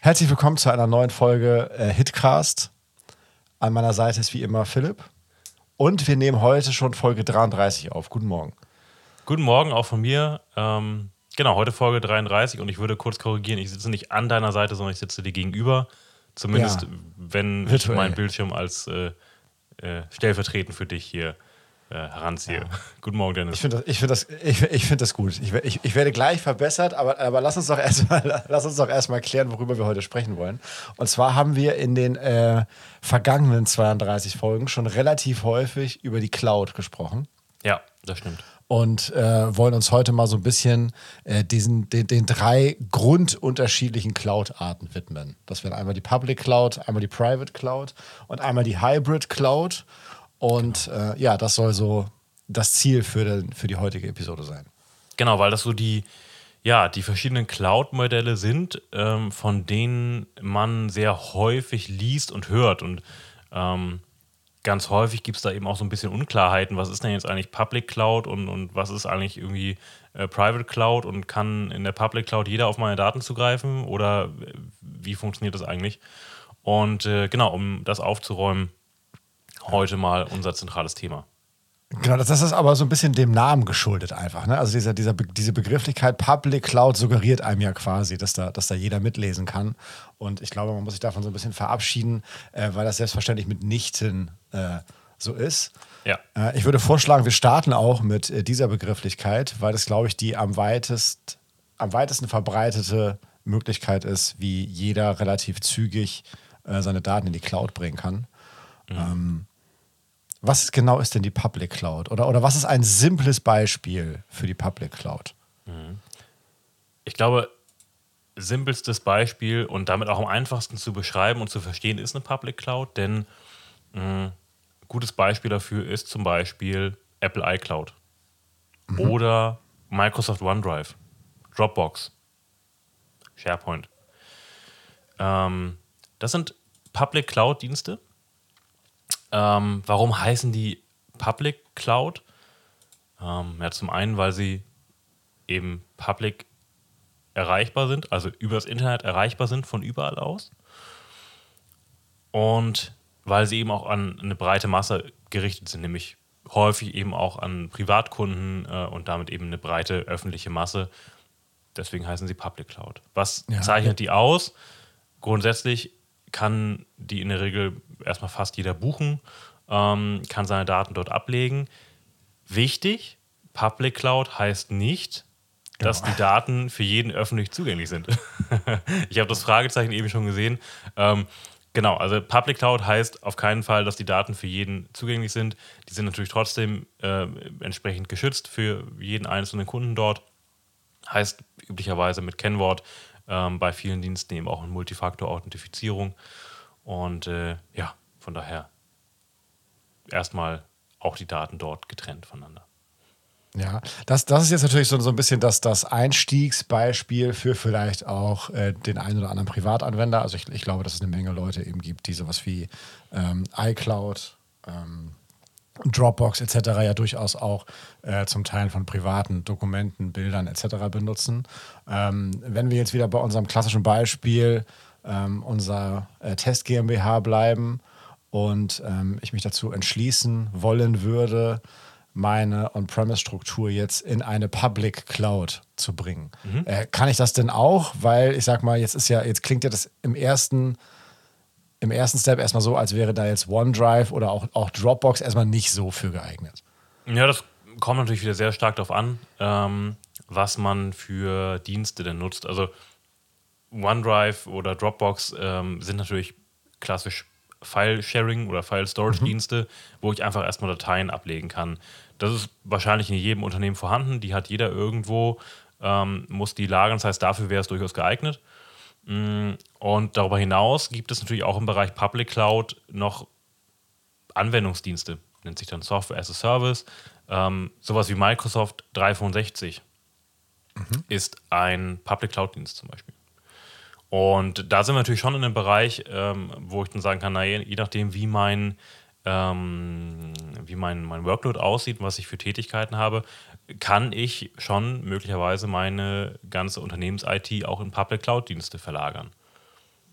Herzlich willkommen zu einer neuen Folge Hitcast. An meiner Seite ist wie immer Philipp. Und wir nehmen heute schon Folge 33 auf. Guten Morgen. Guten Morgen auch von mir. Heute Folge 33 und ich würde kurz korrigieren, ich sitze nicht an deiner Seite, sondern ich sitze dir gegenüber. Zumindest, wenn virtuell. ich meinen Bildschirm als stellvertretend für dich hier heranziehe. Ja. Guten Morgen, Dennis. Ich find das gut. Ich werde gleich verbessert, aber lass uns doch erstmal klären, worüber wir heute sprechen wollen. Und zwar haben wir in den vergangenen 32 Folgen schon relativ häufig über die Cloud gesprochen. Ja, das stimmt. Und wollen uns heute mal so ein bisschen den drei grundunterschiedlichen Cloud-Arten widmen. Das wären einmal die Public Cloud, einmal die Private Cloud und einmal die Hybrid Cloud. Und genau. Das soll so das Ziel für die heutige Episode sein. Genau, weil das so die verschiedenen Cloud-Modelle sind, von denen man sehr häufig liest und hört. Und ganz häufig gibt es da eben auch so ein bisschen Unklarheiten. Was ist denn jetzt eigentlich Public Cloud und was ist eigentlich irgendwie Private Cloud und kann in der Public Cloud jeder auf meine Daten zugreifen oder wie funktioniert das eigentlich? Und um das aufzuräumen, heute mal unser zentrales Thema. Genau, das ist aber so ein bisschen dem Namen geschuldet einfach. Ne? Also diese Begrifflichkeit Public Cloud suggeriert einem ja quasi, dass da jeder mitlesen kann. Und ich glaube, man muss sich davon so ein bisschen verabschieden, weil das selbstverständlich mitnichten so ist. Ja. Ich würde vorschlagen, wir starten auch mit dieser Begrifflichkeit, weil das, glaube ich, die am weitesten verbreitete Möglichkeit ist, wie jeder relativ zügig seine Daten in die Cloud bringen kann. Mhm. Was genau ist denn die Public Cloud? Oder was ist ein simples Beispiel für die Public Cloud? Ich glaube, simpelstes Beispiel und damit auch am einfachsten zu beschreiben und zu verstehen ist eine Public Cloud, denn gutes Beispiel dafür ist zum Beispiel Apple iCloud oder Microsoft OneDrive, Dropbox, SharePoint. Das sind Public Cloud-Dienste. Warum heißen die Public Cloud? Zum einen, weil sie eben public erreichbar sind, also übers Internet erreichbar sind von überall aus. Und weil sie eben auch an eine breite Masse gerichtet sind, nämlich häufig eben auch an Privatkunden und damit eben eine breite öffentliche Masse. Deswegen heißen sie Public Cloud. Was zeichnet die aus? Grundsätzlich kann die in der Regel erstmal fast jeder buchen, kann seine Daten dort ablegen. Wichtig, Public Cloud heißt nicht, dass die Daten für jeden öffentlich zugänglich sind. Ich habe das Fragezeichen eben schon gesehen. Also Public Cloud heißt auf keinen Fall, dass die Daten für jeden zugänglich sind. Die sind natürlich trotzdem entsprechend geschützt für jeden einzelnen Kunden dort. Heißt üblicherweise mit Kennwort, bei vielen Diensten eben auch eine Multifaktor-Authentifizierung. Und von daher erstmal auch die Daten dort getrennt voneinander. Ja, das ist jetzt natürlich so ein bisschen das Einstiegsbeispiel für vielleicht auch den einen oder anderen Privatanwender. Also ich glaube, dass es eine Menge Leute eben gibt, die sowas wie iCloud, Dropbox etc. ja durchaus auch zum Teil von privaten Dokumenten, Bildern etc. benutzen. Wenn wir jetzt wieder bei unserem klassischen Beispiel unserer Test GmbH bleiben und ich mich dazu entschließen wollen würde, meine On-Premise-Struktur jetzt in eine Public Cloud zu bringen. Kann ich das denn auch? Weil ich sag mal, jetzt klingt ja das im ersten Step erstmal so, als wäre da jetzt OneDrive oder auch Dropbox erstmal nicht so für geeignet. Ja, das kommt natürlich wieder sehr stark darauf an, was man für Dienste denn nutzt. Also OneDrive oder Dropbox sind natürlich klassisch File-Sharing oder File-Storage-Dienste, wo ich einfach erstmal Dateien ablegen kann. Das ist wahrscheinlich in jedem Unternehmen vorhanden, die hat jeder irgendwo, muss die lagern, das heißt, dafür wäre es durchaus geeignet. Und darüber hinaus gibt es natürlich auch im Bereich Public Cloud noch Anwendungsdienste, nennt sich dann Software as a Service. Sowas wie Microsoft 365 ist ein Public Cloud-Dienst zum Beispiel. Und da sind wir natürlich schon in einem Bereich, wo ich dann sagen kann, je nachdem, wie mein Workload aussieht, was ich für Tätigkeiten habe, kann ich schon möglicherweise meine ganze Unternehmens-IT auch in Public Cloud-Dienste verlagern.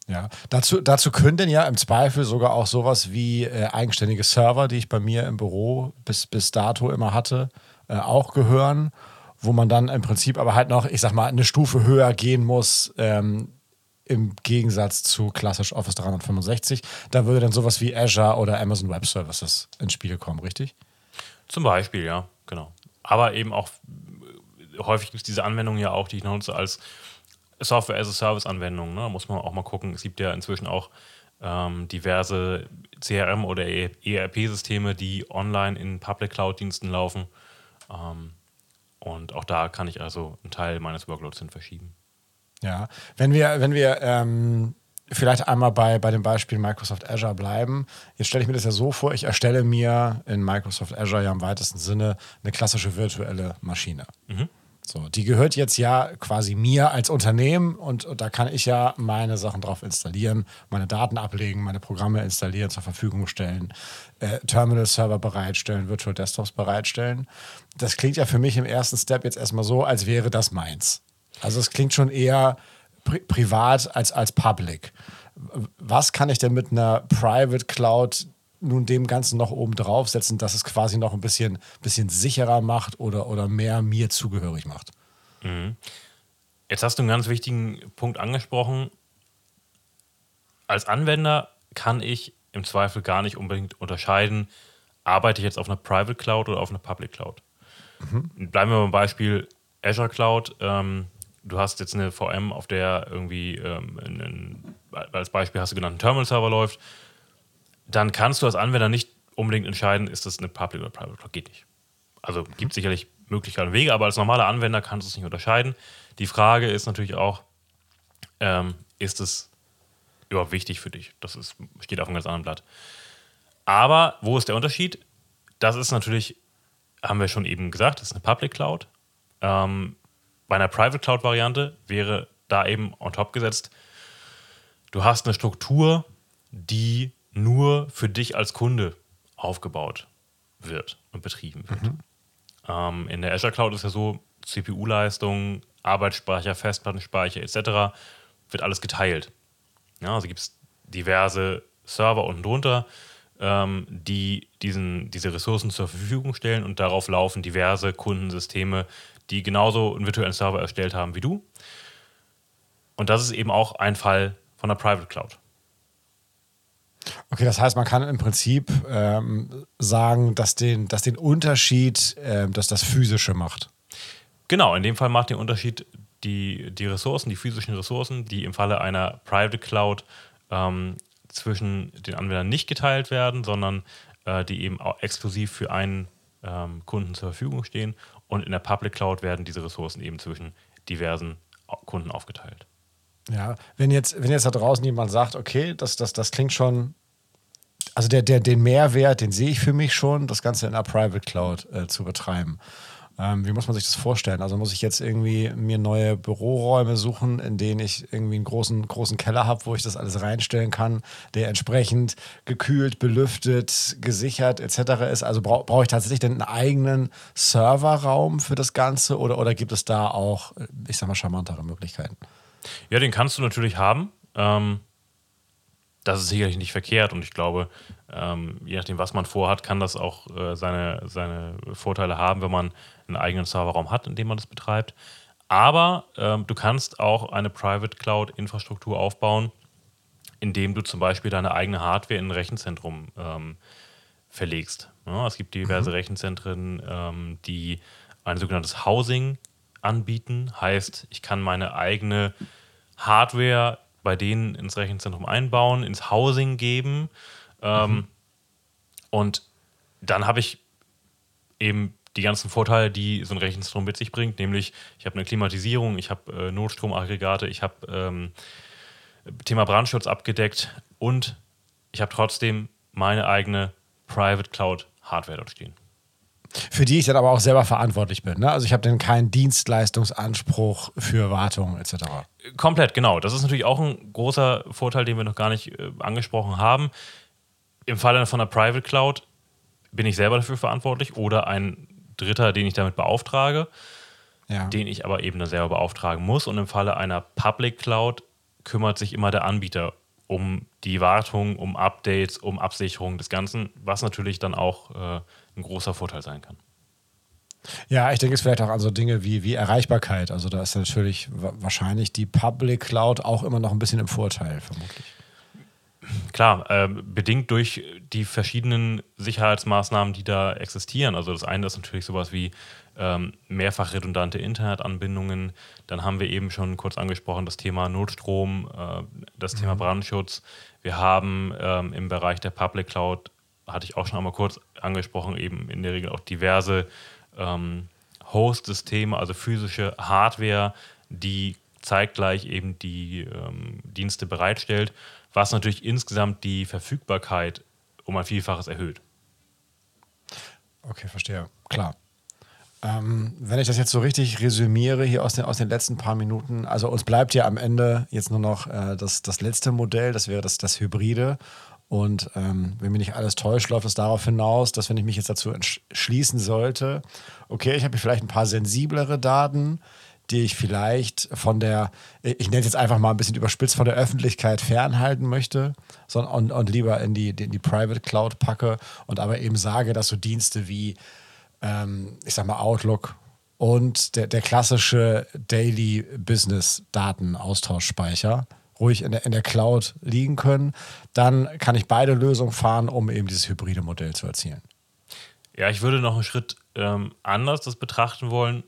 Ja, dazu können denn ja im Zweifel sogar auch sowas wie eigenständige Server, die ich bei mir im Büro bis dato immer hatte, auch gehören, wo man dann im Prinzip aber halt noch, ich sag mal, eine Stufe höher gehen muss, im Gegensatz zu klassisch Office 365. Da würde dann sowas wie Azure oder Amazon Web Services ins Spiel kommen, richtig? Zum Beispiel, ja, genau. Aber eben auch, häufig gibt es diese Anwendungen ja auch, die ich nutze als Software-as-a-Service-Anwendungen. Ne? Da muss man auch mal gucken. Es gibt ja inzwischen auch diverse CRM- oder ERP-Systeme, die online in Public-Cloud-Diensten laufen. Und auch da kann ich also einen Teil meines Workloads hin verschieben. Ja, wenn wir vielleicht einmal bei dem Beispiel Microsoft Azure bleiben. Jetzt stelle ich mir das ja so vor, ich erstelle mir in Microsoft Azure ja im weitesten Sinne eine klassische virtuelle Maschine. So, die gehört jetzt ja quasi mir als Unternehmen und da kann ich ja meine Sachen drauf installieren, meine Daten ablegen, meine Programme installieren, zur Verfügung stellen, Terminal-Server bereitstellen, Virtual Desktops bereitstellen. Das klingt ja für mich im ersten Step jetzt erstmal so, als wäre das meins. Also es klingt schon eher privat als public. Was kann ich denn mit einer Private Cloud nun dem Ganzen noch oben draufsetzen, dass es quasi noch ein bisschen sicherer macht oder mehr mir zugehörig macht? Jetzt hast du einen ganz wichtigen Punkt angesprochen. Als Anwender kann ich im Zweifel gar nicht unbedingt unterscheiden, arbeite ich jetzt auf einer Private Cloud oder auf einer Public Cloud. Bleiben wir beim Beispiel Azure Cloud. Du hast jetzt eine VM, auf der irgendwie als Beispiel hast du genannt, ein Terminal-Server läuft. Dann kannst du als Anwender nicht unbedingt entscheiden, ist das eine Public oder Private Cloud. Geht nicht. Also gibt sicherlich Möglichkeiten und Wege, aber als normaler Anwender kannst du es nicht unterscheiden. Die Frage ist natürlich auch, ist es überhaupt wichtig für dich? Steht auf einem ganz anderen Blatt. Aber wo ist der Unterschied? Das ist natürlich, haben wir schon eben gesagt, das ist eine Public Cloud. Bei einer Private Cloud-Variante wäre da eben on top gesetzt, du hast eine Struktur, die nur für dich als Kunde aufgebaut wird und betrieben wird. In der Azure Cloud ist ja so, CPU-Leistung, Arbeitsspeicher, Festplattenspeicher etc. wird alles geteilt. Ja, also gibt es diverse Server unten drunter, die diese Ressourcen zur Verfügung stellen und darauf laufen diverse Kundensysteme, die genauso einen virtuellen Server erstellt haben wie du. Und das ist eben auch ein Fall von einer Private Cloud. Okay, das heißt, man kann im Prinzip sagen, dass den Unterschied das Physische macht. Genau, in dem Fall macht den Unterschied die Ressourcen, die physischen Ressourcen, die im Falle einer Private Cloud zwischen den Anwendern nicht geteilt werden, sondern die eben auch exklusiv für einen Kunden zur Verfügung stehen. Und in der Public Cloud werden diese Ressourcen eben zwischen diversen Kunden aufgeteilt. Ja, wenn jetzt da draußen jemand sagt, okay, das klingt schon, also den Mehrwert, den sehe ich für mich schon, das Ganze in einer Private Cloud zu betreiben. Wie muss man sich das vorstellen? Also muss ich jetzt irgendwie mir neue Büroräume suchen, in denen ich irgendwie einen großen Keller habe, wo ich das alles reinstellen kann, der entsprechend gekühlt, belüftet, gesichert etc. ist? Also brauche ich tatsächlich denn einen eigenen Serverraum für das Ganze oder gibt es da auch, ich sag mal, charmantere Möglichkeiten? Ja, den kannst du natürlich haben. Das ist sicherlich nicht verkehrt und ich glaube, je nachdem, was man vorhat, kann das auch seine Vorteile haben, wenn man einen eigenen Serverraum hat, in dem man das betreibt. Aber du kannst auch eine Private Cloud-Infrastruktur aufbauen, indem du zum Beispiel deine eigene Hardware in ein Rechenzentrum verlegst. Ja, es gibt diverse Rechenzentren, die ein sogenanntes Housing anbieten. Heißt, ich kann meine eigene Hardware bei denen ins Rechenzentrum einbauen, ins Housing geben. Und dann habe ich eben die ganzen Vorteile, die so ein Rechenzentrum mit sich bringt, nämlich ich habe eine Klimatisierung, ich habe Notstromaggregate, ich habe Thema Brandschutz abgedeckt und ich habe trotzdem meine eigene Private Cloud Hardware dort stehen. Für die ich dann aber auch selber verantwortlich bin. Ne? Also ich habe dann keinen Dienstleistungsanspruch für Wartung etc. Komplett, genau. Das ist natürlich auch ein großer Vorteil, den wir noch gar nicht angesprochen haben. Im Falle von einer Private Cloud bin ich selber dafür verantwortlich oder ein Dritter, den ich damit beauftrage, den ich aber eben dann selber beauftragen muss. Und im Falle einer Public Cloud kümmert sich immer der Anbieter um die Wartung, um Updates, um Absicherung des Ganzen, was natürlich dann auch ein großer Vorteil sein kann. Ja, ich denke es vielleicht auch an so Dinge wie Erreichbarkeit. Also da ist natürlich wahrscheinlich die Public Cloud auch immer noch ein bisschen im Vorteil, vermutlich. Klar, bedingt durch die verschiedenen Sicherheitsmaßnahmen, die da existieren. Also das eine ist natürlich sowas wie mehrfach redundante Internetanbindungen. Dann haben wir eben schon kurz angesprochen das Thema Notstrom, das Thema Brandschutz. Wir haben im Bereich der Public Cloud, hatte ich auch schon einmal kurz angesprochen, eben in der Regel auch diverse Host-Systeme, also physische Hardware, die zeitgleich eben die Dienste bereitstellt, was natürlich insgesamt die Verfügbarkeit um ein Vielfaches erhöht. Okay, verstehe. Klar. Wenn ich das jetzt so richtig resümiere hier aus den letzten paar Minuten, also uns bleibt ja am Ende jetzt nur noch das letzte Modell, das wäre das Hybride. Und wenn mich nicht alles täuscht, läuft es darauf hinaus, dass wenn ich mich jetzt dazu entschließen sollte, okay, ich habe hier vielleicht ein paar sensiblere Daten, die ich vielleicht ich nenne es jetzt einfach mal ein bisschen überspitzt, von der Öffentlichkeit fernhalten möchte, und lieber in die Private Cloud packe und aber eben sage, dass so Dienste wie, ich sag mal, Outlook und der klassische Daily Business Datenaustauschspeicher ruhig in der Cloud liegen können, dann kann ich beide Lösungen fahren, um eben dieses hybride Modell zu erzielen. Ja, ich würde noch einen Schritt anders das betrachten wollen.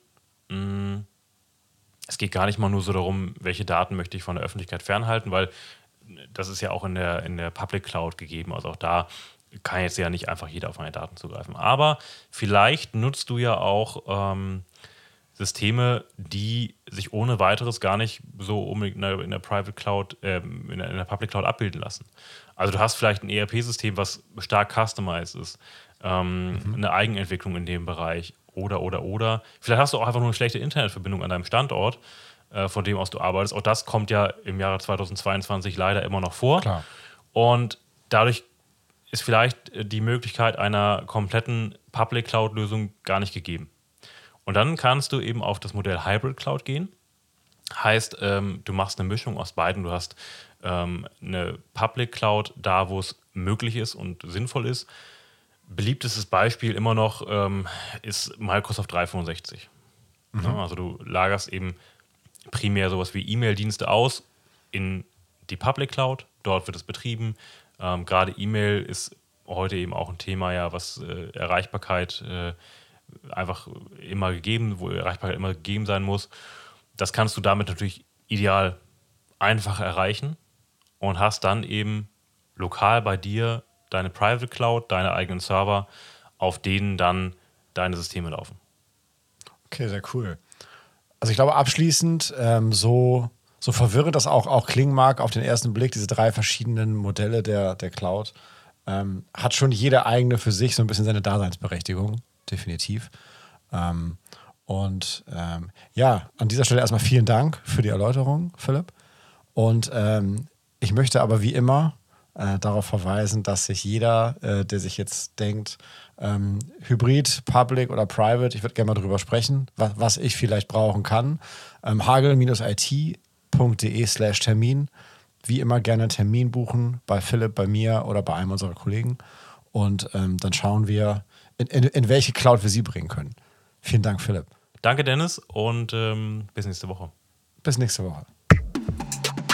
Es geht gar nicht mal nur so darum, welche Daten möchte ich von der Öffentlichkeit fernhalten, weil das ist ja auch in der Public Cloud gegeben. Also auch da kann jetzt ja nicht einfach jeder auf meine Daten zugreifen. Aber vielleicht nutzt du ja auch Systeme, die sich ohne weiteres gar nicht so unbedingt in der Private Cloud, in der Public Cloud abbilden lassen. Also du hast vielleicht ein ERP-System, was stark customized ist, eine Eigenentwicklung in dem Bereich oder. Vielleicht hast du auch einfach nur eine schlechte Internetverbindung an deinem Standort, von dem aus du arbeitest. Auch das kommt ja im Jahre 2022 leider immer noch vor. Klar. Und dadurch ist vielleicht die Möglichkeit einer kompletten Public Cloud-Lösung gar nicht gegeben. Und dann kannst du eben auf das Modell Hybrid Cloud gehen. Heißt, du machst eine Mischung aus beiden. Du hast eine Public Cloud da, wo es möglich ist und sinnvoll ist. Beliebtestes Beispiel immer noch ist Microsoft 365. Ja, also du lagerst eben primär sowas wie E-Mail-Dienste aus in die Public Cloud. Dort wird es betrieben. Gerade E-Mail ist heute eben auch ein Thema, ja, was Erreichbarkeit einfach immer gegeben, wo Erreichbarkeit immer gegeben sein muss. Das kannst du damit natürlich ideal einfach erreichen und hast dann eben lokal bei dir deine Private Cloud, deine eigenen Server, auf denen dann deine Systeme laufen. Okay, sehr cool. Also ich glaube abschließend, so verwirrend das auch klingen mag auf den ersten Blick, diese 3 verschiedenen Modelle der Cloud, hat schon jede eigene für sich so ein bisschen seine Daseinsberechtigung, definitiv. Ja, an dieser Stelle erstmal vielen Dank für die Erläuterung, Philipp. Und ich möchte aber wie immer darauf verweisen, dass sich jeder, der sich jetzt denkt, Hybrid, Public oder Private, ich würde gerne mal drüber sprechen, was ich vielleicht brauchen kann, hagel-it.de/Termin, wie immer gerne einen Termin buchen, bei Philipp, bei mir oder bei einem unserer Kollegen. Und dann schauen wir, in welche Cloud wir sie bringen können. Vielen Dank, Philipp. Danke, Dennis, und bis nächste Woche. Bis nächste Woche.